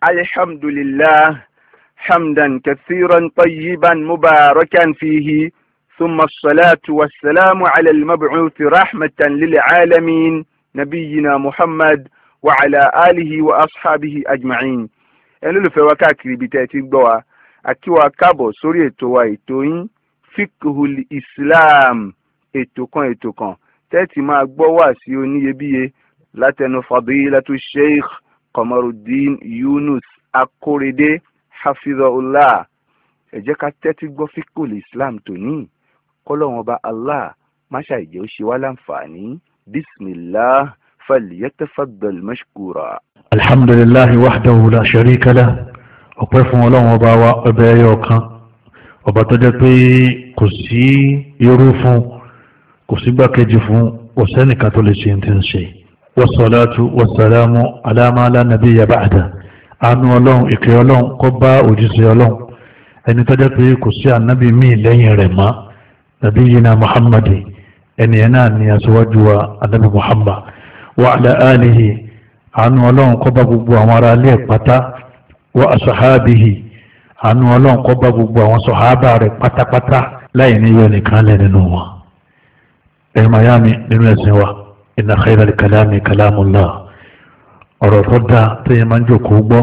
الحمد لله حمدا كثيرا طيبا مباركا فيه، ثم الصلاة والسلام على المبعوث رحمة للعالمين نبينا محمد وعلى آله وأصحابه أجمعين. ẹni ló fẹ́ wá káàkiri ibi tẹ́ ẹ ti gbọ́ wa àkí wa káàbọ̀ sórí ètò wa ètò yín Fiqhul Islam, ètò kan tẹ́ẹ̀tì máa gbọ́ wá sí oníyebíye látẹnu Fadilatu Sheikh Qamaruddin Yunus Akorede hafizahullah. ẹ jẹ́ ká tẹ́tí gbọ́ Fiqhul Islam tòní kọ́lọ́wọ́n ọba Allah máṣá ìjẹ́ ó ṣe wá láǹfààní. bismillah falyatafaddal mashkura. alhamdulillahi wahdahu la sharika lah. ọpẹ́ fún Ọlọ́run ọba wa ọbẹ̀ ẹyọ kan, ọba tó jẹ́ pé kò sí irú fún, kò sí gbákejì fún, kò sẹ́nìkan tó lè ṣe tí ń ṣe. wassalatu wassalamu ala ma la nabiyya ba'da. àánú Ọlọ́run ìkẹ́ Ọlọ́run kó bá òjíṣẹ́ Ọlọ́run ẹni tó jẹ́ pé kò sí ànábì míì lẹ́yìn rẹ̀ mọ́, nabiyyina Muhammadi, ẹni ẹ̀ náà ni aṣíwájú wa ànábì Muhammad wa ala alihi. àánú Ọlọ́run kó bá gbogbo àwọn ará ilé pátá, wa ashabihi, àánú Ọlọ́run kó bá gbogbo àwọn sọ̀hábà rẹ̀ pátápátá láì ní yọ nìkan lẹ́ nínú wọn. ẹ̀rọ mayami nínú ẹ̀sìn wa, inna khayral kalami kalamullah. ọ̀rọ̀ tó dáa tẹ́yẹ máa ń jòkó gbọ́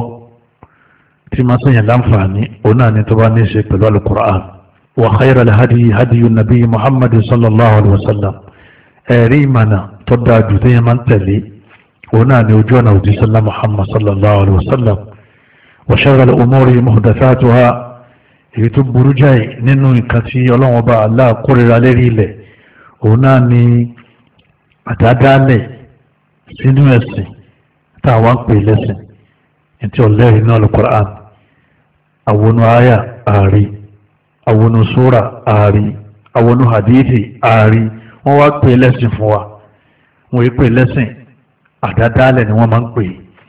tí máa sẹ́yìn láǹfààní òun náà ni tó bá ní ṣe pẹ̀lú al-Qur'an. wa khayral hadiyi hadiyu nabi Muhammad sallallahu alaihi wasallam. ẹ̀rí ìmànà tó dáa jù tẹ́yẹ máa ń tẹ̀lé òun náà ni ojú ọ̀nà òjíṣẹ́ Muhammad sallallahu alaihi wasallam. wa sharral umuri muhdathatuha. èyí tó burú jáì nínú nǹkan tí Ọlọ́run Ọba Allah kórìíra lérí ilẹ̀ òun náà ni àdádálẹ̀ sínú ẹ̀sìn táwọn ń pè lẹ́sìn tí ọlẹ́rìí náà al-Qur'an. àwọnú àyà ààrí, àwọnú súra ààrí, àwọnú hadithi ààrí. wọ́n wá pè lẹ́sìn fún wa, wọ́n pè lẹ́sìn, àdádálẹ̀ ni wọ́n máa ń pè.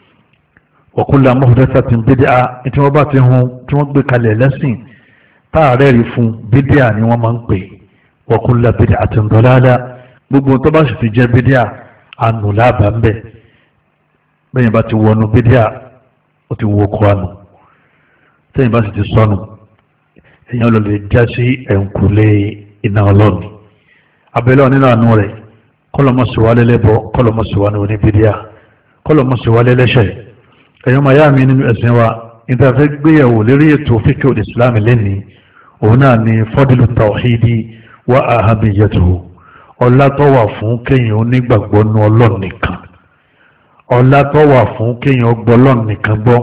wa kullu muhdathatin bid'ah. tí wọ́n bá ti hun tí wọ́n gbé kalẹ̀ lẹ́sìn táàrẹ́ rí fún bídíà ni wọ́n máa ń pè. wa kullu bid'atin dalalah. gbogbo tó bá sì ti jẹ́ bídíà ànù láàbà ń bẹ̀. bẹ́yìn bá ti wọnú bídíà ó ti wọ kọ́ ànù. tẹ́yìn bá sì ti sọnù èèyàn ló lè já sí ẹ̀ǹkùlé iná ọlọ́ọ̀ni. abẹ́lẹ́ nínú àánú rẹ̀ kọ́lọ́mọ̀síwálé lẹ́bọ̀, kọ́lọ́mọ̀síwálé oní bídíà, kọ́lọ́mọ̀síwálé lẹ́ṣẹ̀. ẹ̀yọ́ máa yá mi nínú ẹ̀sìn wa níta fẹ́ gbéyàwó lérí ètò Fiqhul Islam lẹ́ni òun náà ni fadlu tawhidi wa ahamiyatuhu. ọlá tó wà fún kéèyàn onígbàgbọ́ nu Ọlọ́run nìkan, ọlá tó wà fún kéèyàn gbọ́ Ọlọ́run nìkan gbọ́,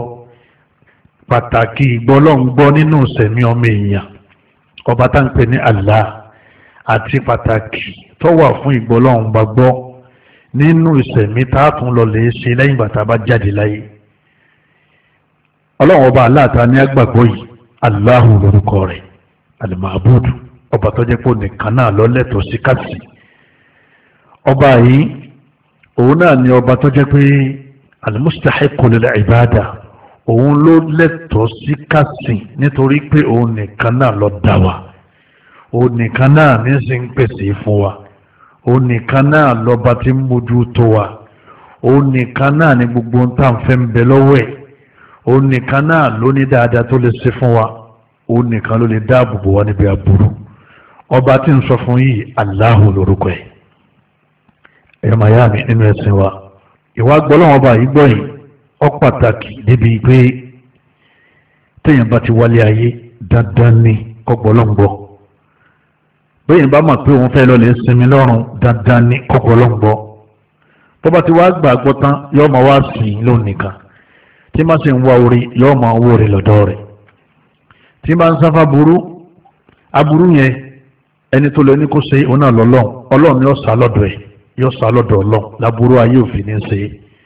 pàtàkì ìgbọ́ Ọlọ́run gbọ́ nínú ìsẹ̀mí ọmọ èèyàn ọba tá ń pè ní Allah, àti pàtàkì tó wà fún ìgbọ́ Ọlọ́run bá gbọ́ nínú ìsẹ̀mí tá a tún lọ lè ṣe lẹ́yìn bàtà bá jáde láyé. Ọlọ́run ọba aláàtà ní agbàgbọ́ yìí, Allahu lórúkọ rẹ̀, al-Ma'bud, ọba tó jẹ́ pé nìkan náà ló lẹ́tọ̀ọ́ sí kásì. ọba yìí òun náà ni ọba tó jẹ́ pé al-mustahiqqu lil-ibada, òun ló lẹ́tọ̀ọ́ sí kásì nítorí pé òun nìkan náà ló dá wa, òun nìkan náà ní sí ń pèsè fún wa, òun nìkan náà lọ́ba tí ń mójú tó wa, òun nìkan náà ni gbogbo ń tà ń fẹ́ ń bẹ lọ́wọ́ ẹ̀, òun nìkan náà ló ní dáadáa tó lè ṣe fún wa, òun nìkan ló lè dáàbò bò wá níbi aburú. ọba tí ń sọ fún yìí Allahu lórúkọ ẹ̀. ẹ̀yọ́ mayami nínú ẹ̀sìn wa, ìwà gbọ́lọ́wọ́ ọba yìí gbọ́ yìí ó pàtàkì débi pé téèyàn bá ti wálé ayé dandan ní kọ́gbọ́lọ́ngbọ́. bẹ́ẹ̀ bá mọ̀ pé òun fẹ́ lọ lè sinmi lọ́rùn, dandan ní kọ́gbọ́lọ́ngbọ́. tó bá ti wá gbàgbọ́ tán yóò máa wá sìn lónìkan, tí máa sì ń wá orí yóò máa wó rẹ̀ lọ́dọ̀ rẹ̀. tí máa ń sáfà aburú yẹn ẹni tó lè ní kó ṣe òun náà lọ́lọ́run, Ọlọ́run yóò sá lọ́dọ̀ ẹ̀, yóò sá lọ́dọ̀ Ọlọ́run, láburú ayé òfin ní ṣe.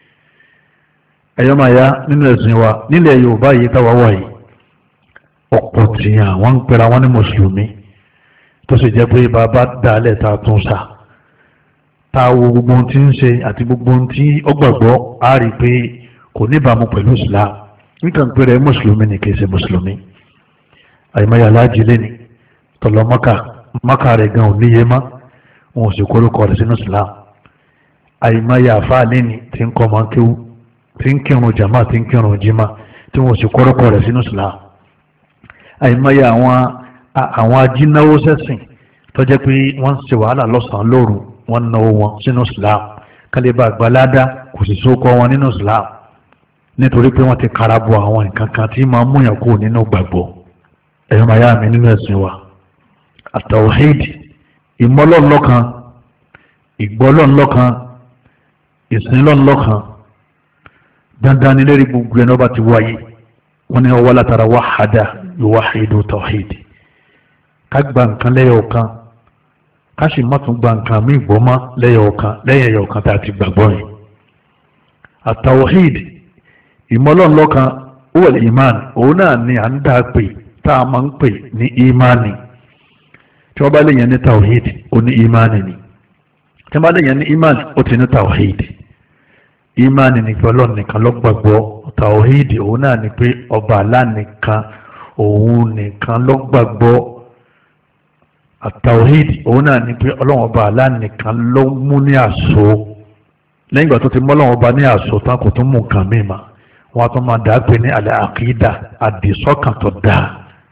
ẹ̀yọ́ máa yá nínú ẹ̀sìn wa nílẹ̀ Yorùbá yìí táwa wà yìí, ọ̀pọ̀ tìyàn wọ́n ń pera wọn ní mùsùlùmí tó sì jẹ́ pé bàbá dálẹ̀ tá a tún sá, tá a wo gbogbo ohun tí ń ṣe àti gbogbo ohun tí ó gbàgbọ́, á rí i pé kò níbàámu pẹ̀lú Islam. nǹkan péré mùsùlùmí ni kì í ṣe mùsùlùmí. àyèmáyà aláàjì lẹ́ni tọ̀lọ́ mọ́kà rẹ̀ gan ò níye má, wọn ò sì kórúkọ rẹ̀ sínú Islam. àyèmáyà àfáà lẹ́ni tí ń kọ́ máa ń kéwú, tí ń kírun jàmá, tí ń kírun jimá, tí wọ́n sì kọ́rọ́kọ́ rẹ̀ sínú Islam. àìmọye àwọn ajínáwó sẹ́sìn tó jẹ́ pé wọ́n ń ṣe wàhálà lọ́sàn-án lóru wọ́n ń náwó wọn sínú Islam kálíbà gbalada kò sì sókọ wọn nínú Islam nítorí pé wọ́n ti karabọ àwọn nǹkan kan tí máa ń múyàn kúrò nínú gbàgbọ́. ẹ̀yọ́ màá yá mi nínú ẹ̀sìn wa at-tawhid ìmọ́lọ́nlọ́kan ìgbọ́lọ́nlọ́kan ìsinlọ́nlọ́kan dandan ní lérí gbogbo ẹni ọba ti wáyé wọ́n ní ọwọ́ látara wahada yuwahidu tawhid ká gba nǹkan lẹ́yọ̀ kan ká sì má tún gba nǹkan mí gbọ́mọ́ lẹ́yọ̀ kan lẹ́yìn ẹ̀yọ̀ kan tá a ti gbàgbọ́ yìí. at-tawhid ìmọ́lọ́nlọ́kan wal iman òun náà ni à ń dá pè tá a máa ń pè ní imani tí wọ́n bá lè yẹn ní tawhid ó ní imani ni tí wọ́n bá lè yẹn ní imani ó ti ní tawhid. imani ni pé Ọlọ́run nìkan ló gbàgbọ́ tawhid òun náà ni pé ọba Allah nìkan òun nìkan ló gbàgbọ́ tawhid òun náà ni pé Ọlọ́run ọba Allah nìkan ló mú ní àṣọ lẹ́yìn ìgbà tó ti mú Ọlọ́run ọba ní àṣọ tán kò tún mú nǹkan mímọ́ wọ́n tún máa dàá pé ní al-aqida àdìsọ́kàn tó dáa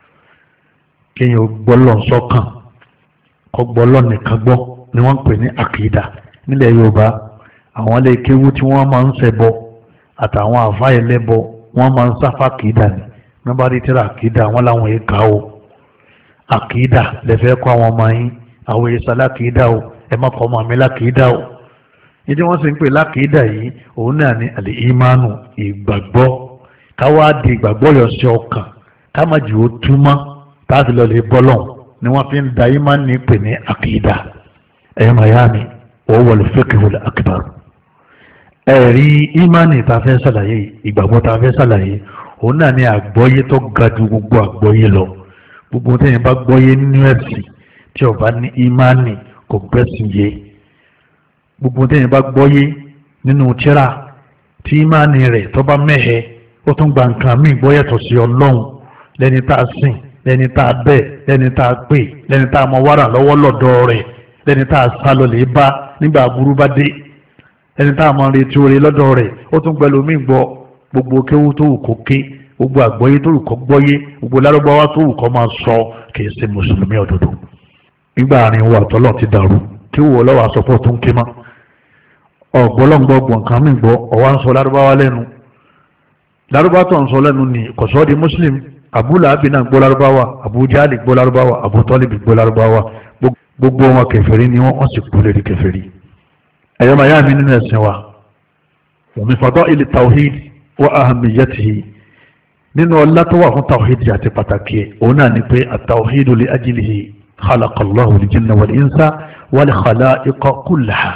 kéèyàn gbọ́lọ́ sọ́kàn kọ́ gbọ́lọ́ nìkan gbọ́ ni wọ́n ń pè ní àkìdá nílẹ̀ Yorùbá. àwọn ilé kéwú tí wọ́n máa ń ṣẹbọ àtàwọn àfáà ẹlẹ́bọ wọ́n máa ń sáfà àkìdá ni nọ́mbà rí tíra àkìdá wọn làwọn èèkà o àkìdá lẹ́fẹ̀ẹ́ kọ́ àwọn ọmọ yín àwọn èèṣà lákìdá o ẹ má kọ́ ọmọ mi lákìdá o ní tí wọ́n sì ń pè lákìdá yìí òun náà ní àlè ìmánu ìgbàgbọ́ káwá di ìgbàgbọ́ yọ sí ọkàn ká má jù ó túmọ̀ táàtì lọ lè bọ́lọ̀ ni wọ́n fi ń da ìmánu pè ní àkìdá ẹ̀yọ́ mayami wọ́n wọlé fiqhul akbar. ẹ̀rí ìmánì tá a fẹ́ sàlàyé ìgbàgbọ́ tá a fẹ́ sàlàyé òun náà ní àgbọ́yé tó ga ju gbogbo àgbọ́yé lọ. gbogbo téèyàn bá gbọ́yé nínú ẹ̀sìn tí ó bá ní ìmánì kò gbẹ́sìn yé. gbogbo téèyàn bá gbọ́yé nínú tírà tí ìmánì rẹ̀ tó bá mẹ́hẹ ó tún gba nǹkan míì gbọ́yẹ̀tọ̀ sí Ọlọ́run lẹ́ni tá a sìn lẹ́ni tá a bẹ̀ lẹ́ni tá a pè lẹ́ni tá a mọ wàrà lọ́wọ́ lọ́dọ̀ rẹ̀ lẹ́ni tá a sá lọ lè bá nígbà burú bá dé ẹni tá a máa retí oore lọ́dọ̀ rẹ̀ ó tún pẹ̀lú mí gbọ́ gbogbo kéwú tó wù kó ké gbogbo àgbọ́yé tó wù kó gbọ́yé gbogbo lárúbáwá tó wù kó máa sọ kì í ṣe mùsùlùmí òdodo. nígbà àárín wa àtọ́lọ́ ti dàrú kí wò lọ́wọ́ àsọpọ̀ tó ń ké mọ́ ọ̀gbọ́lọ́ngbọ́ gbọ̀ǹkan mí gbọ́ ọ̀wá ń sọ lárúbáwá lẹ́nu lárúbáwá tó ń sọ lẹ́nu ni kò sọ́ di muslim Abu Lahab náà gbọ́ lárúbáwá Abu Jahal gbọ́ lárúbáwá Abu Talib gbọ́ lárúbáwá gbogbo wọn kèfèrí ni wọ́n sì kú lérí kèfèrí. ẹ̀yọ́ máa yá mi nínú ẹ̀sìn wa min fadaili tawhid wa ahamiyatihi nínú ọlá tó wà fún tawhid àti pàtàkì ẹ̀ òun náà ni pé at-tawhidu li ajlihi khalaqallahu al-jinna wal-insa wal-khalaiqa kullaha.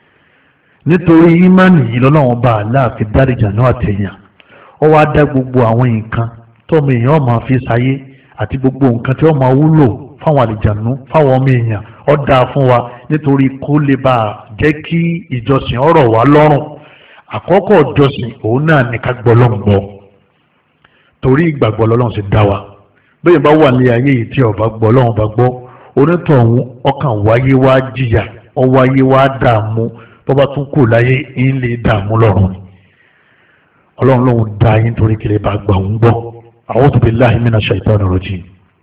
nítorí ìmánì yìí lọ́lọ́wọ́n bá aláàfin dáríjà náà àtẹ̀yàn ó wá dá gbogbo àwọn nǹkan tọ́mọ èèyàn máa fi sáyé àti gbogbo nǹkan tí wọ́n máa wúlò fáwọn àlìjànú fáwọn ọmọ èèyàn ó dáa fún wa nítorí kó lè bá a jẹ́ kí ìjọsìn ọ̀rọ̀ wa lọ́rùn. àkọ́kọ́ ìjọsìn òun náà ní ká gbọ́ lọ́n gbọ́ torí ìgbàgbọ́ lọ́lọ́run sì dá wa. bẹ́ẹ̀ bá wà ní ayé yìí tí ó bá gbọ́ lọ́run bá gbọ́ onítọ̀hún ọkàn wáyé wá jìyà ó wáyé wá dààmú tó bá tún kù láyé ń lè dààmú lọ́run ni. ọlọ́run lòun dá yín torí kiri bá gbà ń gbọ́. a'udhu billahi minash shaitanir rajim.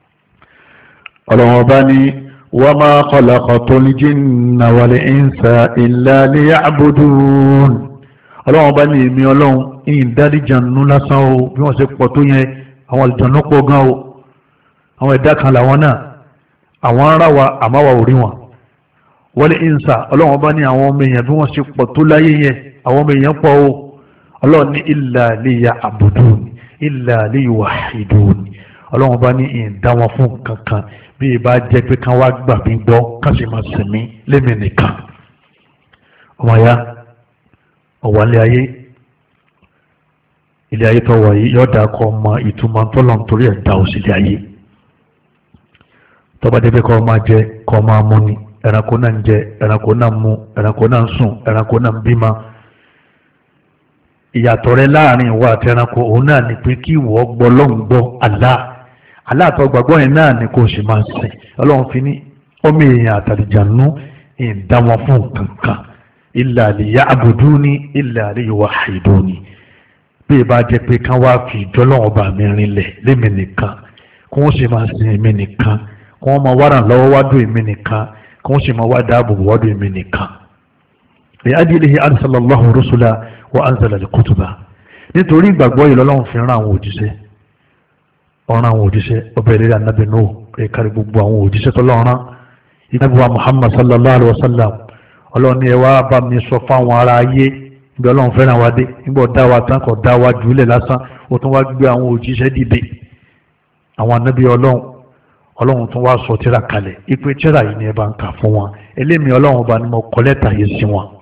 ọlọ́run ọba ní wa ma khalaqtul jinna wal insa illa liya'budun. ọlọ́run ọba ní èmi ọlọ́run ìyìn dálíjànú lásán o bí wọ́n ṣe pọ̀ tó yẹn àwọn àlìjànú pọ̀ gan o àwọn ẹ̀dá kan làwọn náà àwọn ará wa àmáwá ò rí wọn. wal insa ọlọ́run ọba ní àwọn ọmọ èèyàn bí wọ́n ṣe pọ̀ tó láyé yẹn àwọn ọmọ èèyàn pọ̀ o ọlọ́run ní illa liya'budun illa liyuwahhidun ọlọ́run bá ní ìdá wọn fún kankan bí ìbá jẹ́ pé kán wá gbà mí gbọ́ kán sì máa sìn mí lémi nìkan. ọmọ ya ọ̀wálé ayé ilé ayé tó wà yìí yọ̀ọ́dà kọ́ ọmọ ìtumọ̀ tọ́lọ̀ nítorí ẹ̀dá òsìlẹ̀ ayé tọ́ba débi kọ́ máa jẹ kọ́ máa mú ni ẹranko náà ń jẹ ẹranko náà ń mú ẹranko náà ń sùn ẹranko náà ń bímọ. ìyàtọ̀ rẹ láàrin ìwọ àti ẹranko òun náà ni pé kí ìwọ gbọ́ lọ́hùn gbọ́ Allah tó gbàgbọ́ yẹn náà ni kò sì máa sìn ọlọ́run fi ní ọmọ èèyàn àtàlìjànú ìdáwọn fún kankan illa liya'buduni illa liyuwahhiduni bí bí ìbá jẹ́ pé kán wá fi ìjọlọ́wọ́ bá mi rinlẹ̀ lémi nìkan kí wọ́n sì máa sin èmi nìkan kí wọ́n máa wá ràn lọ́wọ́ wádùn èmi nìkan kí wọ́n sì máa wá dáàbò wádùn èmi nìkan. li'ajlihi arsala Allahu rusula wa anzala al-kutuba nítorí ìgbàgbọ́ yìí lọ́lọ́run fi rán àwọn òjíṣẹ́ ọ̀ràn àwọn òjíṣẹ́ ọbẹ̀ ìrírí anábì Nuh kárí gbogbo àwọn òjíṣẹ́ tọ́lọ́run ìnábì wa Muhammad sallallahu alayhi wa sallam ọlọ́run ni ẹ wá bá mi sọ fáwọn ará ayé ibi ọlọ́run fẹ́ràn wa dé nígbà ọ̀dá wa tán kò dá wa jùlẹ̀ lásán ó tún wá gbé àwọn òjíṣẹ́ dìde àwọn anábì ọlọ́run tún wá sọ tírà kalẹ̀ ipe tírà yìí ni ẹ bá ń kà fún wọn elémi ọlọ́run ọba ni mo kọ lẹ́tà yìí sí wọn.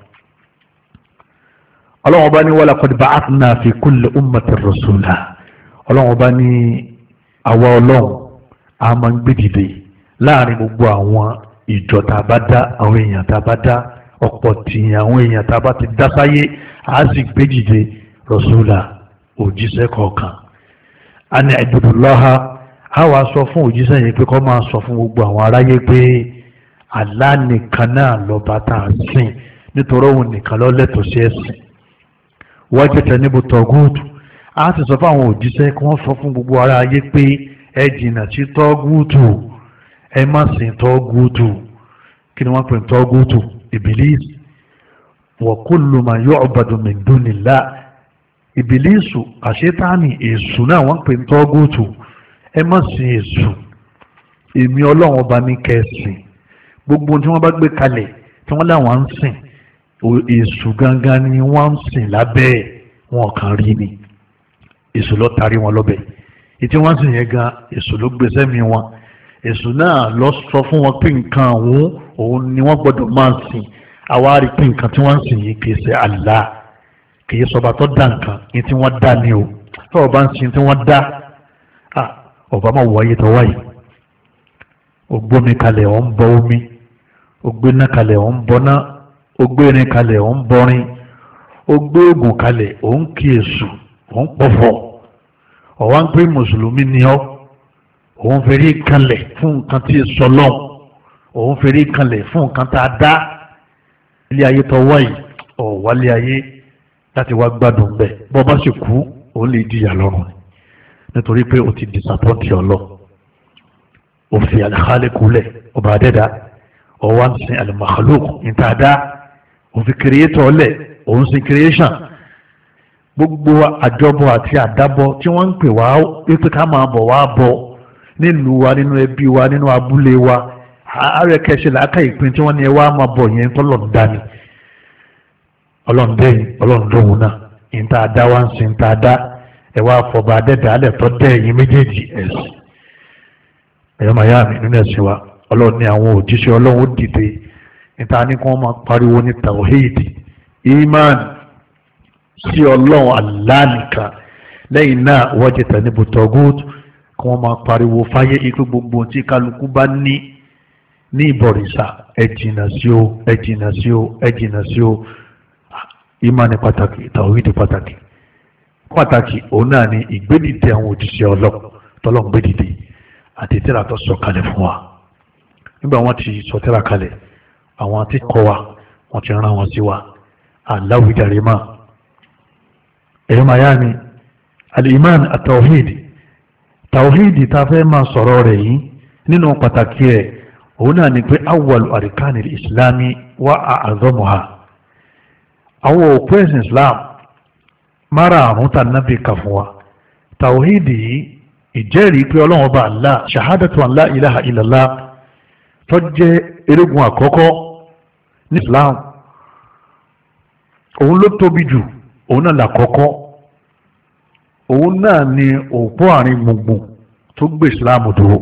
ọlọ́run ọba ní walaqad ba'athna fi kulli ummatin rasula ọlọ́run ọba ní àwa ọlọ́run a máa ń gbé dìde láàrin gbogbo àwọn ìjọ tá a bá dá àwọn èèyàn tá a bá dá ọ̀pọ̀ tìyàn àwọn èèyàn tá a bá ti dá sáyé a sì gbé dìde rasula òjíṣẹ́ kọ̀ọ̀kan a ní ibudullaha a wá sọ fún òjíṣẹ́ yìí pé kó máa sọ fún gbogbo àwọn aráyé pé Allah nìkan náà lọ́ba tá a sìn nítorí òun nìkan ló lẹ́tọ̀ọ́ sí ẹ̀sìn wájẹtẹ níbo tọgúùtù a sì sọ fún àwọn òjíṣẹ́ kí wọ́n sọ fún gbogbo ara ayé pé ẹ jìnnà sí tọgúùtù ẹ má sìn tọgúùtù kí ni wọ́n pè ní tọgúùtù ìbílísì wa kullu ma yu'badu min dunillah ìbílísù àṣetáàní èṣù náà wọ́n pè ní tọgúùtù ẹ má sìn èṣù èmi ọlọ́run ọba ní kẹsìn gbogbo tí wọ́n bá gbé kalẹ̀ tí wọ́n láwọn ń sìn èṣù gangan ni wọ́n ń sìn lábẹ́ wọn kàn rí ni èṣù ló tarí wọn lọ́bẹ̀ ìtí wọ́n sìn yẹn gan èṣù ló gbé sẹ́mi wọn èṣù náà lọ sọ fún wọn pé nǹkan òun ni wọ́n gbọ́dọ̀ máa sìn àwa rí pé nǹkan tí wọ́n ń sìn yìí kìí ṣe Allah kìí sọba tó dá nǹkan ní tí wọ́n dá ni o tó o bá ń sìn tí wọ́n dá ọba máa wọ ayé tó wáyé o gbómi kalẹ̀ ọ̀ ń bọ omi o gbéná kalẹ̀ ọ̀ ń bọ́ná ó gbé irin kalẹ̀ ó ń bọrin ó gbé oògùn kalẹ̀ ó ń kí èṣù ó ń pọ̀fọ̀ ọ̀wá ń pè mùsùlùmí ni ọ́ òun fèrè kalẹ̀ fún nǹkan tí ì sọ lọ́n òun fèrè kalẹ̀ fún nǹkan tá a dá ilé ayé tó wáyé ọ̀wálé ayé láti wá gbádùn bẹ́ẹ̀ bọ́ bá sì kú ó lè jìyà lọ́rùn nítorí pé o ti disapọ́ǹtì ọlọ́ òfin al-Khaliqulẹ̀ ọba adẹ́dá ọwọ́ ń sin al-Makhluq níta dá òfin kìrìyétọ̀ ọlẹ̀ òun sin creation gbogbo àjọbọ àti àdábọ tí wọ́n ń pè wá pé ká máa bọ̀ wá bọ̀ nílùú wa nínú ẹbí wa nínú abúlé wa ààrẹ kẹsẹ̀ làákà ìpín tí wọ́n ní ẹ wá máa bọ̀ yẹn tọ́lọ̀ ń dání ọlọ́ndẹ́yìn ọlọ́ndọ́hùn náà níta dá wá ń sin níta dá ẹ wá fọba adẹ́dẹ́ alẹ́ tọ́ dẹ́ ẹ̀yìn méjèèjì ẹ̀sìn ẹ̀yọ́ màyá mi nínú ẹ̀sìn wa ọlọ́run ní àwọn òjíṣẹ́ ọlọ́run dìde níta ní kí wọ́n máa pariwo ní tawhid iman sí ọlọ́run Allah nìkan lẹ́yìn náà wajita níbo tọ́gùt kí wọ́n máa pariwo fáyé ikú gbogbo tí kálukú bá ní ìbọ̀rìṣà ẹ jìnnà sí o ẹ jìnnà sí o ẹ jìnnà sí o iman pàtàkì tawhid pàtàkì òun náà ni ìgbédìde àwọn òjíṣẹ́ ọlọ́run gbédìde àti tírà tó sọ kalẹ̀ fún wa nígbà wọn ti sọ tírà kalẹ̀ àwọn tí kọ́ wa wọn ti rán wọn sí wa aláwìjàre máa ẹ̀yọ́ máa yá ni al-iman at-tawhid tá a fẹ́ máa sọ̀rọ̀ rẹ̀ yìí nínú pàtàkì rẹ̀ òun náà ni pé awwal arkani islami wa a'zamuha àwọn òpó ẹ̀sìn islam márààrún tà nábì kà fún wa tawhid yìí ìjẹ́rìí pé ọlọ́run ọba Allah shahadatu an la ilaha illallah tó jẹ́ erigun àkọ́kọ́ ní islam òun ló tóbi jù òun náà làkọ́kọ́ òun náà ni òpó àárín gbùngbùn tó gbé islam dúró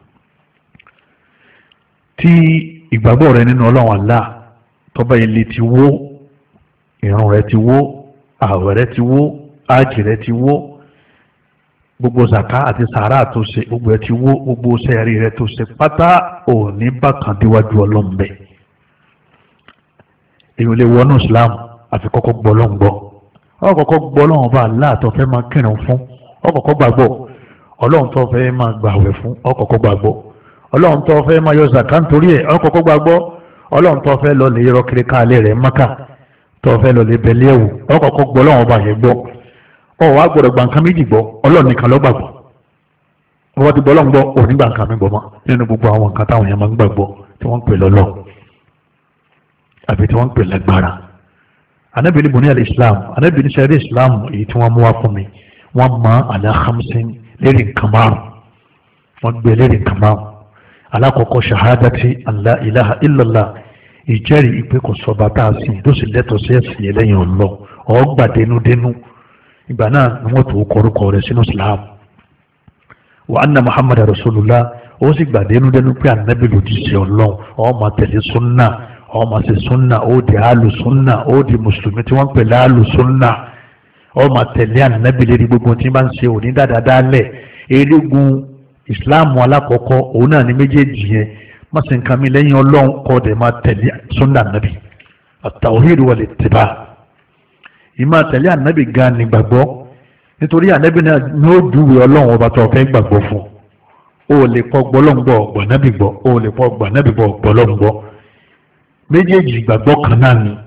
tí ìgbàgbọ́ rẹ nínú ọlọ́run Allah tọ́ba ilé ti wó ìrun rẹ ti wó ààwẹ̀ rẹ ti wó ájì rẹ ti wó gbogbo zaka àti sàárà tó ṣe gbogbo ẹ ti wó gbogbo sẹ́ẹ̀rì rẹ tó ṣe pátá òní bákan díwájú ọlọ́mbẹ èyí ò lè wọnú islam àfi kọ́kọ́ gbọ́ lọ́n gbọ́ ọkọ̀kọ́ gbọ́ lọ́wọ́n bá aláàtọ̀ fẹ́ máa kírun fún ọkọ̀kọ́ gbàgbọ́ ọlọ́run tó fẹ́ máa gbàwẹ̀ fún ọkọ̀kọ́ gbàgbọ́ ọlọ́run tó fẹ́ máa yọ zaka nítorí ẹ̀ ọkọ̀kọ́ gbàgbọ́ ọlọ́run tó fẹ́ lọ lè yọrọ kiri káàlẹ́ rẹ̀ Mákà tó fẹ́ lọ lè bẹ̀lẹ́ ẹ̀wù ọkọ̀kọ́ gbọ́ lọ́wọ́n bá yẹn gbọ́ ọ wá gbọ́dọ̀ gba nǹkan méjì gbọ́ Ọlọ́run nìkan ló gbàgbọ́ wọ́n ti gbọ́ Ọlọ́run gbọ́ òní gba nǹkan mi gbọ́ mọ́ nínú gbogbo àwọn nǹkan táwọn èèyàn máa ń gbàgbọ́ tí wọ́n ń pè lọ́lọ́ àbí tí wọ́n ń pè lágbára. Ànábì ní bunyal Islam, Ànábì ní sẹ́rí Islam èyí tí wọ́n mú wá fún mi wọ́n mọ ala khamsin lérí nǹkan márùn wọ́n gbé lérí nǹkan márùn. Alákọ̀ọ́kọ́ shahadati an la ilaha illallah, ìjẹ́rìí ìpè kò sọba tá a sìn tó sì lẹ́tọ̀ọ́ sí ẹ̀sìn yẹn lẹ́yìn ọlọ́ ọgbà dénúdénú ìgbà náà ni wọ́n tó kọrúkọ rẹ̀ sínú Islam. Wa anna Muhammad rasulullah, ó sì gbà dénúdénú pé ànábì lòdì sí ọlọ́run ó máa tẹ̀lé súnà ó máa ṣe súnà ó di àlù súnà ó di mùsùlùmí tí wọ́n ń pè láàlù súnà ó máa tẹ̀lé ànábì lérí gbogbo tí bá ń ṣe òní dáadáa lẹ̀ erégun ìsìláàmù alákọ̀ọ́kọ́ òun náà ní méjèèjì yẹn má sì ń kan mi lẹ́yìn ọlọ́run kọ́ dẹ̀ máa tẹ̀lé súnà ànábì at-tawhid wal-ittiba' ìmá tẹ̀lé ànábì gan ni gbàgbọ́ nítorí ànábì náà ní ó júwe ọlọ́run ọba tó fẹ́ gbàgbọ́ fún o lè pọ̀ gbọ́lọ́ngbọ́ gbànábì gbọ́ o lè pọ̀ gbànábì gbọ́ gbọ́lọ́ngbọ́ méjèèjì gbàgbọ́ kan náà ni.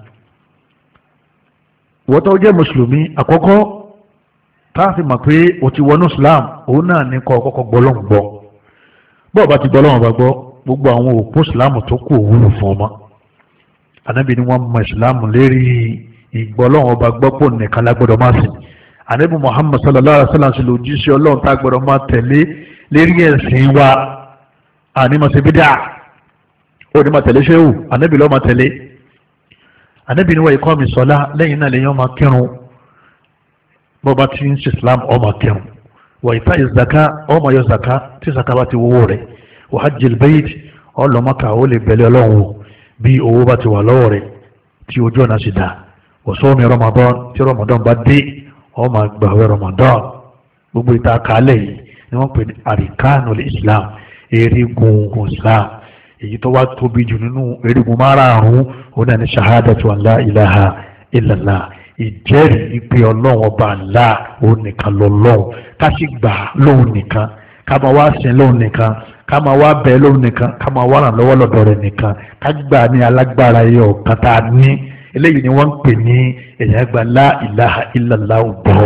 wọ́n tó jẹ́ mùsùlùmí àkọ́kọ́ táàfin mọ̀ pé o ti wọnú Islam òun náà ní kọ́ kọ́kọ́ gbọ́lọ́ngbọ́ bọ́ọ̀ bá ti gbọ́lọ́wọ́n bá gbọ́ gbogbo àwọn òpó Islam tó kù òwúlò fún ọmọ. ànábì ni wọ́n mọ Islam lérí ìgbọ́lọ́wọ́n bá gbọ́ pò nìkan lágbọ́dọ̀ máa sìn. ànábì Muhammad sallallahu alaihi wasallam sí lòjíṣẹ́ ọlọ́run tá gbọ́dọ̀ máa tẹ̀lé lérí ẹ̀sìn wa àní máa ṣe bídà ó ní máa tẹ̀lé ṣéwù ànábì lọ́ọ́ máa tẹ̀lé. ànábì ni wọ́n ikọ́ mi sọ́lá lẹ́yìn náà lẹ́yìn ọmọ kírun bó bá ti ń ṣe Islam ọmọ kírun wà ìta ìzaka ọmọ yọ zaka tí zaka bá ti wọ́wọ́ rẹ̀ wà hajjil bayt ọlọ́mọkà ó lè bẹ̀lẹ̀ ọlọ́run bí owó bá ti wà lọ́wọ́ rẹ̀ tí ojú ọ̀nà sì dá wà sọ́mi Ramadan tí Ramadan bá dé ọmọ gbàwé Ramadan gbogbo ìta kálẹ̀ yìí ni wọ́n pè ní àríkánul Islam erigun Islam èyí tó wá tóbi jù nínú erigun márààrún ó náà ní shahadatu an la ilaha illallah ìjẹ́rìí ìpè ọlọ́run ọba ńlá òun nìkan lọ́lọ́run ká sì gbà lóun nìkan ká máa wá sìn lóun nìkan ká máa wá bẹ̀ lóun nìkan ká máa wá ràn lọ́wọ́ lọ́dọ̀ rẹ̀ nìkan ká gbà ní alágbára ẹyọ ọ̀kan tá a ní eléyìí ni wọ́n ń pè ní ẹ̀yà gba la ilaha illallah gbọ́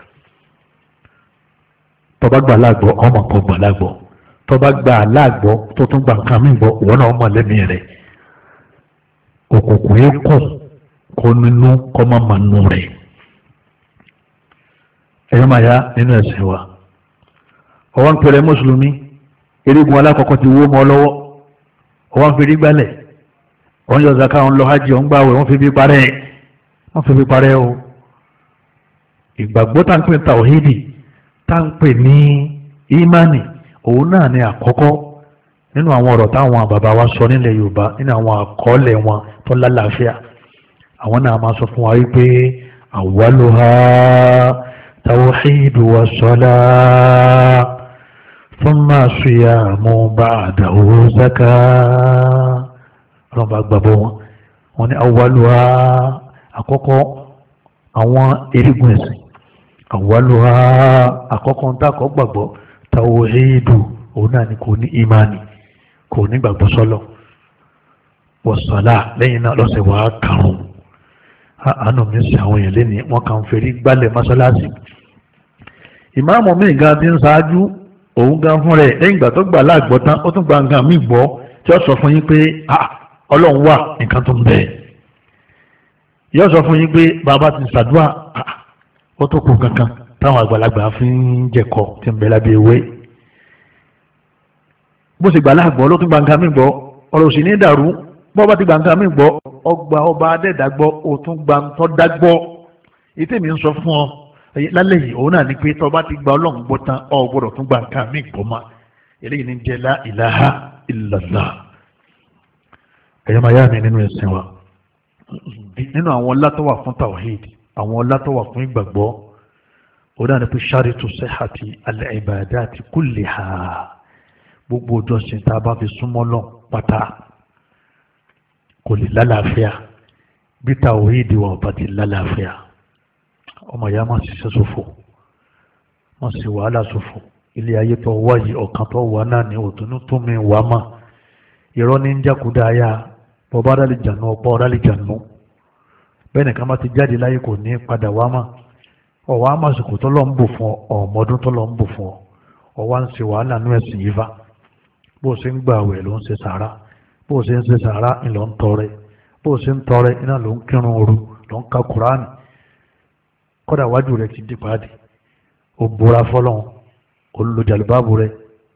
tọba gba aláàgbọ́ ọmọ kan gba aláàgbọ́ tọba gba aláàgbọ́ tó tún gba nǹkan mí gbọ́ òun náà mọ̀ lẹ́mìí rẹ̀ òkùnkùn yẹn kọ̀ kó nínú kọ́ máa ma nù rẹ̀ ẹ̀yọ́ máa yá nínú ẹ̀sìn wa ọwọ́ ń pèrè mùsùlùmí erigun alákọ̀ọ́kọ́ ti wó mọ́ lọ́wọ́ ọwọ́ ń fi rí gbálẹ̀ wọ́n yọ zaka wọn lọ hajj wọn gbààwẹ̀ wọ́n fi bí parẹ́ o ìgbàgbọ́ tá ń pè tàwhídì tá ń pè ní ìmánì òun náà ni àkọ́kọ́ nínú àwọn ọ̀rọ̀ táwọn bàbá wa sọ nílẹ̀ Yorùbá nínú àwọn àkọọ́lẹ̀ wọn tó lálàáfíà àwọn náà máa sọ fún wa wípé awwaluha tawhidu wa salah thumma siyamu ba'dahu zakah ọlọ́run bá gbàgbọ́ wọn ní awwaluha àkọ́kọ́ àwọn erigun ẹ̀sìn awwaluha àkọ́kọ́ ń tàkọ́ gbàgbọ́ tawhidu òun náà ni kò ní ìmánì kò ní gbàgbọ́ sọ́lọ̀ wa salah lẹ́yìn náà lọ́sẹ̀ wàá karùn-ún àánú mi sí àwọn èèyàn lẹ́ni wọ́n kàn fèrí gbálẹ̀ mọ́sálásì ìmáàmù mi gan ti ń ṣáájú òun gan fún rẹ̀ lẹ́yìn ìgbà tó gbà láàgbọ́ tán ó tún gba nǹkan mí gbọ́ tí ó sọ fún yín pé ọlọ́run wà nǹkan tó ń bẹ yóò sọ fún yín pé bàbá ti ṣàdúrà ó tó kù kankan táwọn àgbàlagbà fi ń jẹ̀kọ tí ń bẹ lábẹ́ ewé bó ṣe gbà láàgbọ́ ló tún gba nǹkan mí gbọ́ ọ̀rọ̀ òsì ní dàrú bọ́ bá ti gba nǹkan mí gbọ́ ọgbà ọba adẹ́dàgbọ́ ó tún gba ń tọ́ dágbọ́ ètè mi ń sọ fún ọ lálẹ́ yìí òun náà ni pé tọ́ bá ti gba ọlọ́run gbọ́ tán ọ gbọ́dọ̀ tún gba nǹkan mí gbọ́ ma eléyìí ní jẹ́ la ilaha illallah ẹ̀yọ́ máa yá mi nínú ẹ̀sìn wa nínú àwọn ọlá tó wà fún tawhid àwọn ọlá tó wà fún ìgbàgbọ́ òun náà ni pé sharitu sihhati al-ibadati kulliha gbogbo ọjọ́sìn tá a bá fi súnmọ́ lọ pátá kò lè lálàáfíà bí tawhid wà ọba ti lálàáfíà ọmọ ìyá máa ṣiṣẹ́ ṣòfò máa ṣe wàhálà ṣòfò ilé ayé tó wá yìí ọ̀kan tó wà náà ní òtún tó mi wà má irọ́ ní ń jákúdá ayá bọ́bá rálìjànú ọ̀pọ̀ rálìjànú bẹ́ẹ̀ nìkan bá ti jáde láyé kò ní padà wá má ọ̀wá àmàsìkò tọ́lọ́ ń bò fún ọmọdún tọ́lọ́ ń bò fún ọwá ń ṣe wàhálà ní ẹ̀sìn yìí fa bó ṣe ń gbààwẹ̀ ló ń ṣe sàárà bó ṣe ń ṣe sàárà ń lọ ń tọrẹ bó ṣe ń tọrẹ iná ló ń kírun òru ló ń ka kuraani kódà wájú rẹ ti di paadi ó bóra fọlọ́n ó lo jàlùbáàbù rẹ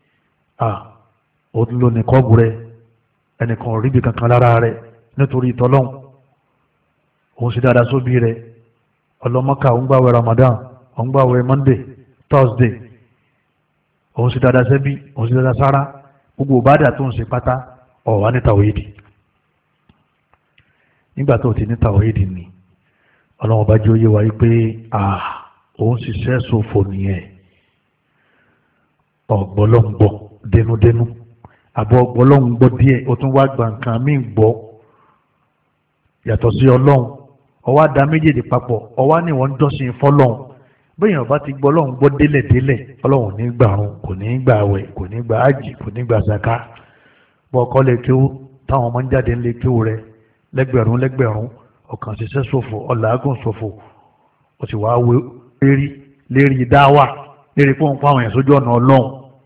ó lo nìkọ́bù rẹ ẹnìkan ríbi kankan lára rẹ nítorí tọ́lọ́n òun sì dáadáa sóbì rẹ ọlọ́mọ́ka òun gbààwẹ̀ Ramadan òun gbààwẹ̀ Monday Thursday òun sì dáadáa sẹ́bí òun sì dáadáa sára gbogbo ìbádà tó ń ṣe pátá ọ̀wá ní tàwíìdì nígbà tó ti ní tàwíìdì ni ọlọ́run bá jẹ́ ó yé wa yí pé òun ṣiṣẹ́ ṣòfò nìyẹn ọ̀gbọ́lọ́ngbọ́ dénúdénú àbọ̀ ọ̀gbọ́lọ́ngbọ́ díẹ̀ ó tún wá gba nǹkan míì gbọ́ yàtọ̀ sí ọlọ́run ọwá da méjèèjì papọ̀ ọwá ní wọ́n ń jọ́sìn fọ́lọ́run bẹ́ẹ̀yàn bá ti gbọ́ ọlọ́run gbọ́ délẹ̀délẹ̀ ọlọ́run ní gbà run kò ní gbà àwẹ̀ kò ní gbà ájì kò ní gbà zaka bọ́ ọkọ lè kéwú táwọn ọmọ ń jáde ń lè kéwú rẹ lẹ́gbẹ̀rún ọkàn ṣiṣẹ́ ṣòfò ọ̀làágùn ṣòfò ó sì wá wé lérí dáwà lérí pọ́n pa àwọn èèyàn sójú ọ̀nà ọlọ́run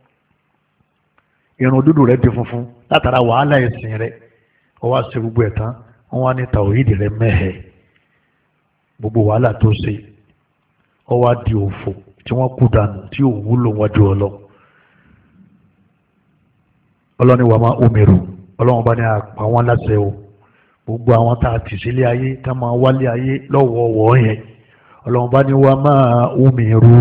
irun dúdú rẹ di funfun látara wàhálà ẹ̀sìn rẹ ó wá ṣe gbogbo ẹ̀ tán wọ́n wá ní tàwíìdì rẹ mẹ́hẹ̀ gbogbo wàhálà tó ṣe ó wá di òfò tí wọ́n kú dànù tí ò wúlò wájú ọlọ́ni wà máa omeru ọlọ́run bá ní àpá wọn láṣẹ o gbogbo àwọn tá a tì sílé ayé tá a máa wálé ayé lọ́wọ́ọ̀wọ́ yẹn ọlọ́run bá ní wà máa omeru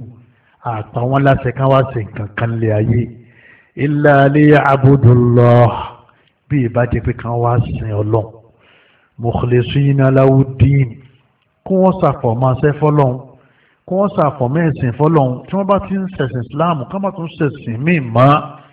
àpá wọn láṣẹ ká wá sí nǹkan kan lé ayé illa liya'budullah bí ìbájẹ́ pé ká wá sin ọlọ́run mukhlisina lahu-ddin kí wọ́n ṣàfọ̀mọ́ fọ́lọ́run kí wọ́n ṣàfọ̀mọ́ ẹ̀sìn fọ́lọ́run tí wọ́n bá ti ń ṣẹ̀sìn Islam ká má tún ṣẹ̀sìn míì mọ́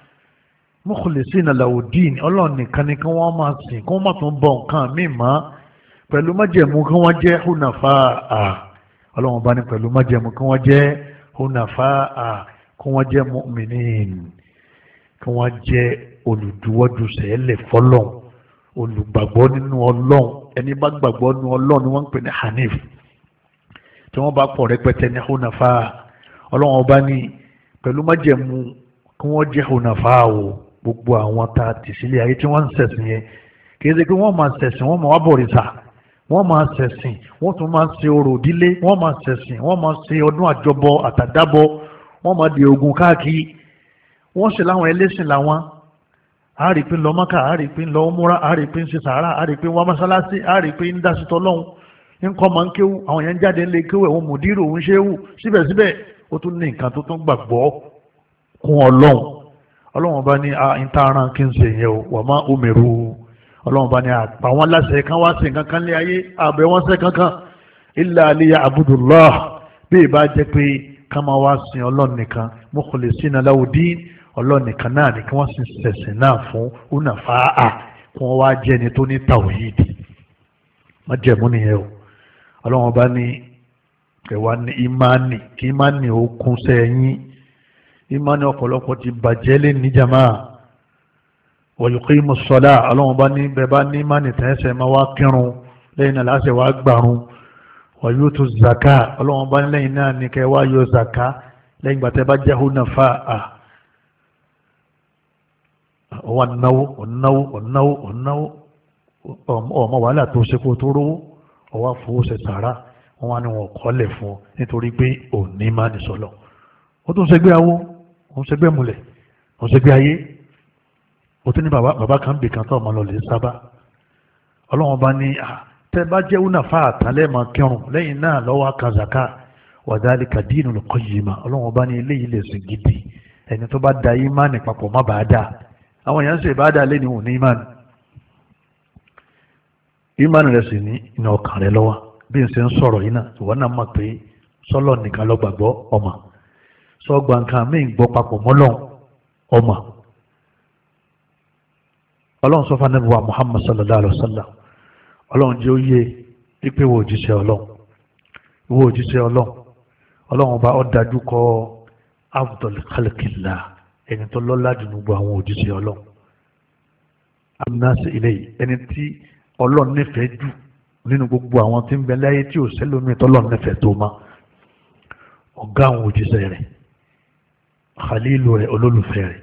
mukhlisina lahu-ddin ọlọ́run nìkan ni kí wọ́n máa sìn kí wọ́n má tún bọ nǹkan míì mọ́ pẹ̀lú májẹ̀mú kí wọ́n jẹ́ hunafa'a ọlọ́run bá ní pẹ̀lú májẹ̀mú kí wọ́n jẹ́ hunafa'a kí wọ́n jẹ́ mu'minin kí wọ́n jẹ́ olùdúwọ́dúsẹ̀ẹ́lẹ̀ fọ́lọ́run olùgbàgbọ́ nínú ọlọ́run ẹni bá gbàgbọ́ nínú ọlọ́run ni wọ́n ń pè ní hanif tí wọ́n bá pọ̀ rẹpẹtẹ ní hunafa ọlọ́run ọba ní pẹ̀lú májẹ̀mú kí wọ́n jẹ́ hunafa o gbogbo àwọn tá a tì sílé ayé tí wọ́n ń ṣẹ̀sìn yẹn kì í ṣe pé wọ́n máa ṣẹ̀sìn wọ́n máa wá bọ̀rìṣà wọ́n máa ṣẹ̀sìn wọ́n tún máa ṣe orò ìdílé wọ́n máa ṣẹ̀sìn wọ́n máa ṣe ọdún àjọbọ àtàdábọ wọ́n máa di ogun káàkiri wọ́n ṣe láwọn ẹlẹ́sìn làwọn àárìpín lọ Mákà àárìpín lọ múra àárìpín ṣe sàárà àárìpín wá mọ́sálásí àárìpín ń dásítọ́ lọ́hùn nǹkan máa ń kéwù àwọn yẹn ń jáde ńlẹ̀ kéwù ẹ̀wọ̀n mùdírò ń ṣe wù síbẹ̀síbẹ̀ ó tún ní nǹkan tó tún gbàgbọ́ kún ọlọ́run bá ní ìtaran kí n ṣe yẹn o wà má umiru ọlọ́run bá ní àpá wọn láṣẹ kan wá sí nǹkan kan lé ayé àbẹ̀ wọn ṣe kankan illa liya'budullah bí ìbá jẹ́ pé ká máa wá sin ọlọ́run nìkan mukhlisina lahu-ddin ọlọ́run nìkan náà ni kí wọ́n sì ṣẹ̀sìn náà fún hunafa'a kí wọ́n wá jẹ́ ẹni tó ní tàwíìdì má jẹ̀mú nìyẹn o ọlọ́run bá ní ẹ̀wà ní ìmánì kí ìmánì ó kún sẹ́yìn ìmánì ọ̀pọ̀lọpọ̀ ti bàjẹ́ lé ní jàmá wa yuqimu s-salah ọlọ́run bá ní bẹ́ẹ̀ bá ní ìmánì tẹ́sẹ̀ máa wá kírun lẹ́yìn náà láṣẹ wá gbàrún wa yutu zaka ọlọ́run bá ní lẹ́yìn náà ní kẹ́ wá yọ zaka lẹ́yìn gbàtẹ́ bá jẹ́ hunafa'a ọwọ́ ọ̀náwó ọmọ wàhálà tó ṣe kó tó rówó ọwọ́ fowó ṣe sàárà wọn wá ní wọn kọ́lẹ̀ fún ọ nítorí pé òní máa ní sọlọ ó tún ṣẹgbẹ́ awó òun ṣẹgbẹ́ múlẹ̀ òun ṣẹgbẹ́ ayé ó tún ní bàbá kan bì kan tó ọmọ lọ lè sábà ọlọ́wọ́n bá ní tẹ́ bá jẹ́ hunafa àtàlẹ́ máa kírun lẹ́yìn náà lọ́wọ́ kazaka wa dhalika dinul qayyima ọlọ́wọ́n bá ní eléyìí lè sìn gidi ẹni tó bá da ìmánì papọ̀ má bàá dà àwọn èèyàn ń ṣe ìbáadà lé ní òun ní ìmánì rẹ̀ sì ní iná ọkàn rẹ̀ lọ́wọ́ bí n ṣe ń sọ̀rọ̀ yìí náà ìwọ náà mọ̀ pé sọ́lọ̀ nìkan ló gbàgbọ́ ọmọ sọ́gbà nǹkan míì gbọ́ papọ̀ mọ́lọ́n ọmọ ọlọ́run sọ fún anábìwá Muhammad sallallahu alayhi wa sallam ọlọ́run jẹ́ oyè pípé wo òjíṣẹ́ ọlọ́run ọba ó dájú kọ́ afdal khalqillah ẹni tó lọ́lá jù gbogbo àwọn òjíṣẹ́ ọlọ́run amúnásí ilé yìí ẹni tí ọlọ́run nífẹ̀ẹ́ jù nínú gbogbo àwọn tí ń bẹ láyé tí ò sẹ́lómi tọ́lọ́run nífẹ̀ẹ́ tó má ọ̀gá àwọn òjíṣẹ́ rẹ̀ khalilu rẹ̀ olólùfẹ́ rẹ̀.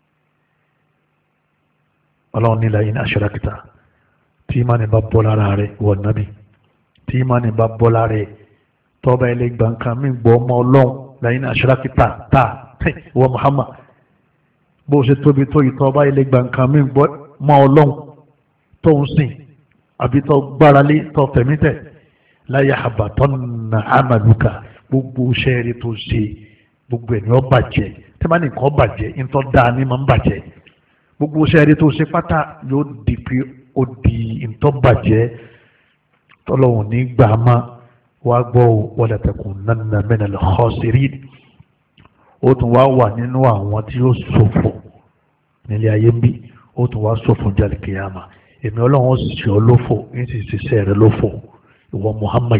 ọlọ́run ní la'in ashrakta tí ìmánì bá bọ́ lára rẹ̀ wọ̀ nábì tí ìmánì bá bọ́ lára rẹ̀ tọ́ba ilé gbàǹkan mí gbọ́ ọmọ ọlọ́run la'in ashrakta wọ Muhammad bó ṣe tóbi tó ìtọ́ba ilé gbàǹkan mí gbọ́ ọmọ ọlọ́run tó ń sìn àbí tó gbáralé tó fẹ̀mítẹ̀ la yahbatanna amaluka gbogbo sẹ́ẹ̀rì tó ṣe gbogbo ẹ̀ ní ó bàjẹ́ tí wọ́n ní nǹkan bàjẹ́ ńtọ́ dáa ní máa ń bàjẹ́ gbogbo sẹ́ẹ̀rì tó ṣe pátá yóò di pé ó di ńtọ́ bàjẹ́ tọ́lọ́hùn ní gbàmá wàá gbọ́ wala takunanna minal khasirin ó tún wá wà nínú àwọn tí ó ṣòfò nílé ayé ń bí ó tún wá ṣòfò jáde kìyàmá èmi ọlọ́run ó sì ọ́ lófò ní sì ṣiṣẹ́ rẹ lófò ìwọ Muhammad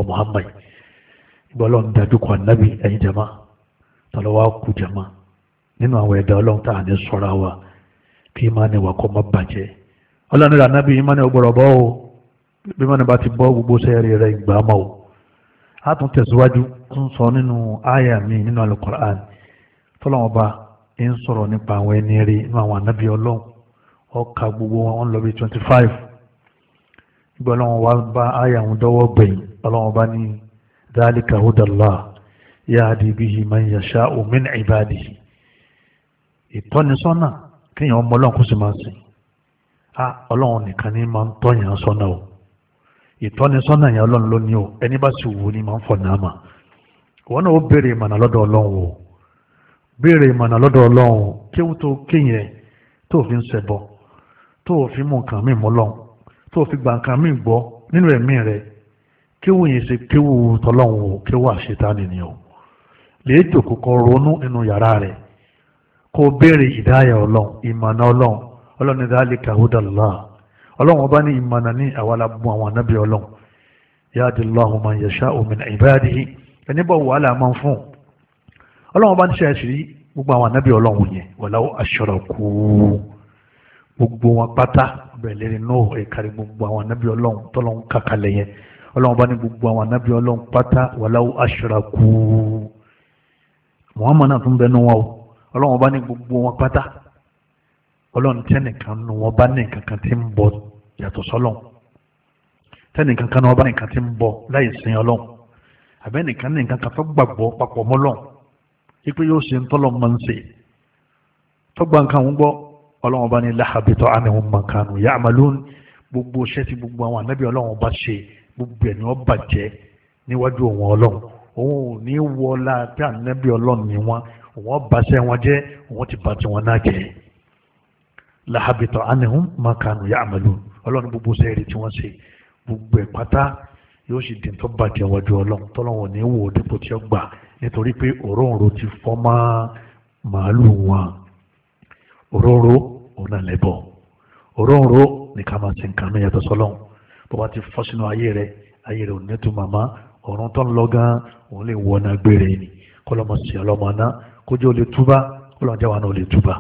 ìgbà ọlọ́run dájú kọ ànábì ẹ̀yin jama tọ́lọ́wọ́ kú jama nínú àwọn ẹ̀dá ọlọ́run tá à ní sọ́ra wa kí ìmánì wa kọ́ má bàjẹ́ ọlọ́run rẹ̀ ànábì ìmánì ọgbọ̀rọ̀ bọ́ o bí ìmánì bá ti bọ́ gbogbo sẹ́ẹ̀rì rẹ̀ ìgbà má o a tún tẹ̀síwájú ń sọ nínú àyà mi nínú Al-Qur'an tọ́lọ́wọ́ bá ń sọ̀rọ̀ nípa àwọn ẹni rí nínú àwọn ànábì ọlọ́run ọkà gbogbo wọn lọ bí 25 ìgbà ọlọ́run wa bá àyà wọn dọ́wọ́ gbẹ̀yìn ọlọ́run bá ní dhalika hudallah yahdi bihi man yasha'u min ibadihi ìtọ́nisọ́nà kéèyàn ọmọ ọlọ́run kó sì máa sìn ọlọ́run nìkan ní máa ń tọ́yàn sọ́nà o ìtọ́nisọ́nà yẹn ọlọ́run ló ní o ẹni bá sì wù ní máa ń fọ̀ náà mà wọn náà ó béèrè ìmọ̀nà lọ́dọ̀ ọlọ́run o béèrè ìmọ̀nà lọ́dọ̀ ọlọ́run kéwù tó kéyìn tó fi ń ṣẹbọ tó fi mú nǹkan mí mọ́lọ́n tó fi gba nǹkan mí gbọ́ nínú ẹ̀mí rẹ̀ kéwù yìí ṣe kéwù tọ́lọ́hún o kéwù àṣetánì ni o lè jòkó kó ronú nínú yàrá rẹ̀ kó béèrè ìdáyà ọlọ́run ìmọ̀nà ọlọ́run ní dhalika hudallah ọlọ́run ọba ní ìmọ̀nà ní àwa la bùn àwọn anábì ọlọ́run yahdillahu man yasha'u min ibadihi ẹni bọ̀ wàhálà máa ń fún ọlọ́run ọba ní ṣe gbogbo àwọn anábì ọlọ́run yẹn walaw ashraku gbogbo wọn pátá bẹ̀rẹ̀ nínú ẹ̀kárí gbogbo àwọn anábì ọlọ́run tọ́lọ́run kàkàlẹ̀ yẹn ọlọ́run bá ní gbogbo àwọn anábì ọlọ́run pátá walaw ashraku Muhammad náà tún bẹnu wọn o ọlọ́run bá ní gbogbo wọn pátá ọlọ́run tẹ́nìkan nù wọn bá ní nǹkan kan tí ń bọ yàtọ̀ sọ́lọ́run tẹ́nìkan kan nù wọn bá ní nǹkan tí ń bọ láì sin ọlọ́run àbẹ́nìkan ní nǹkan kan tó gbàgbọ́ papọ̀ mọ́lọ́run ipe yóò ṣe ń tọ́lọ̀ máa ń ṣe tọ́gbà nǹkan ń gbọ́ ọlọ́run bá ní láhàbìtọ́ anhum ma kanu ya'malun gbogbo iṣẹ́ tí gbogbo àwọn ànábì ọlọ́run bá ṣe gbogbo ẹ̀ ni wọ́n bàjẹ́ níwájú òun ọlọ́run òun ò ní wọlá pé ànábì ọlọ́run ni wọ́n òun bá ṣẹ́ wọn jẹ́ òun ti bá tiwọn náà jẹ́ láhàbìtọ́ anhum ma kanu ya'malun ọlọ́run gbogbo iṣẹ́ rẹ̀ tí wọ́n ṣe gbogbo ẹ̀ pátá yóò sì dín tó bàjẹ́ wájú ọlọ́run tọ́lọ́run ò ní wò dípò tí ó gbà nítorí pé òróǹro ti fọ́ mọ́ màálù wọn òróǹro òun náà lẹ́bọ̀ òróǹro ní ká máa ṣe nǹkan mi yàtọ̀ sọ́lọ́hún bó bá ti fọ́ sínú ayé rẹ̀ ò ní tún màmá ọ̀run tó ń lọ gan òun lè wọ náà gbére ni kó lọ́mọ sí ọlọ́mọ náà kójú ó lè túbá kó lọ́n jáwa náà ó lè túbá.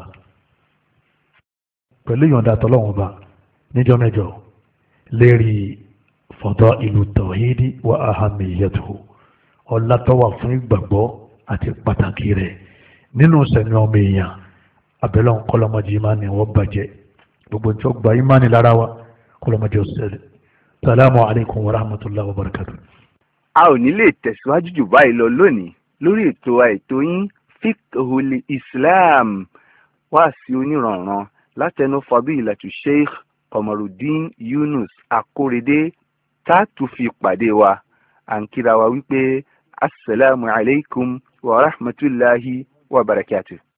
pẹ̀lú ìyọ̀ǹda tọ́lọ́hún ọba níjọ́ mẹ́jọ lérí fadailu tawhidi wa ahamiyatuhu ọlá tó wà fún ìgbàgbọ́ àti pàtàkì rẹ̀ nínú sẹ̀mí ọmọ èèyàn abẹ́lẹ́ kọlọ́mọdé ìmánì wọ́n bàjẹ́ gbogbo tí ó gba ìmánì lára wa kọlọ́mọdé ọ̀sẹ̀lẹ̀ salamu alaykum wa rahmatullahi wa barakatuh. a ò ní lè tẹ̀síwájú jù báyìí lọ lónìí lórí ètò yín fiqhul islam wá sí onírànran látẹnu fadilatu sheikh Qamaruddin Yunus Akorede tá a tún fi pàdé wa à ń kíra wa wípé assalamu alaikum wa rahmatullahi wa barakatuh.